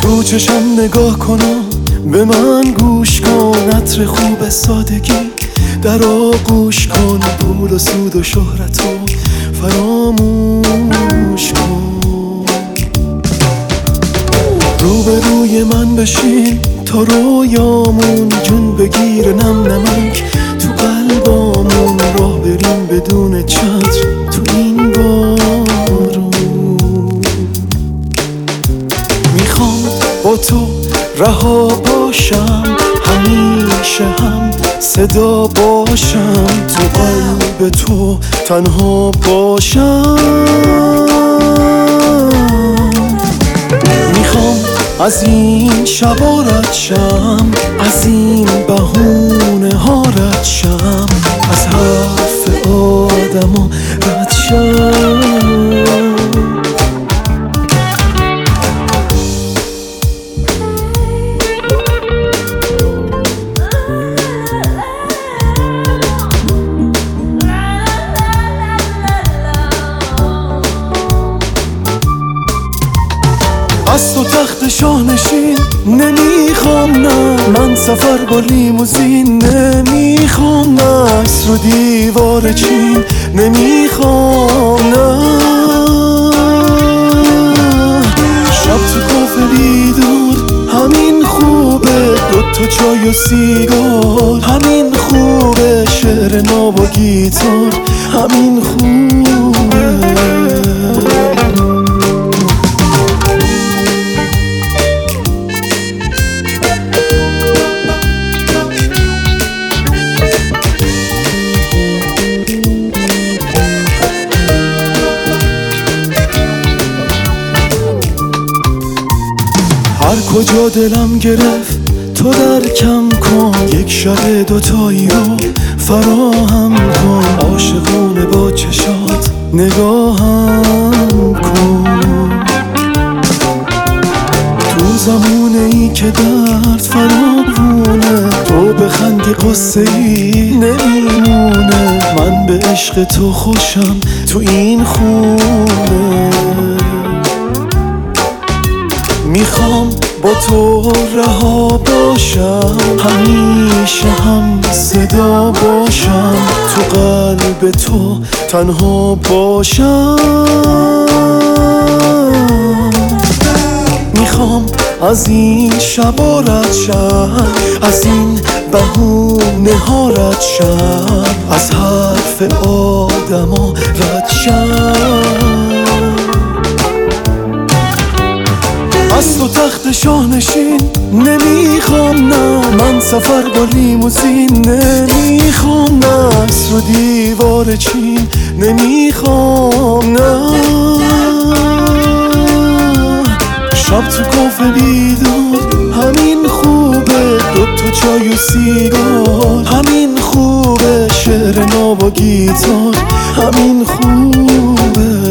تو چشم نگاه کنم، به من گوش کن، عطر خوب سادگی در آغوش کن، پول و سود و شهرت رو فراموش کن. روبروی من بشین تا رویامون جون بگیر، نم نمک تو قلبامون، راه بریم بدون چتر تو این بارون. میخوام با تو رها باشم، همیشه هم صدا باشم، تو قلب تو تنها باشم. میخوام از این شبا رد شم، از این بهونه ها رد شم، از حرف آدما رد شم. از تو تخت شاهنشین نمیخوام، نه من سفر با لیموزین نمیخوام، نه عکس رو دیوار چین نمیخوام، نه شب تو کافه بیدار همین خوبه، دوتا چای و سیگار همین خوبه، شعر ناب و گیتار همین خوبه. هر کجا دلم گرفت تو درکم کن، یک شب دوتایی رو فراهم کن، عاشقونه با چشات نگاهم کن. تو زمونه ای که درد فراوونه، تو بخندی قصه ای نمیمونه، من به عشق تو خوشم تو این خونه. میخوام با تو رها باشم، همیشه هم صدا باشم، تو قلب تو تنها باشم. میخوام از این شبا رد شم، از این بهونه ها رد شم، از حرف آدما رد شم. از تو تخت شاهنشین نمیخوام، نه من سفر با لیموزین نمیخوام، نه عکس رو دیوار چین نمیخوام، نه شب تو کافه بیدار همین خوبه، دوتا چای و سیگار همین خوبه، شعر ناب و گیتار همین خوبه.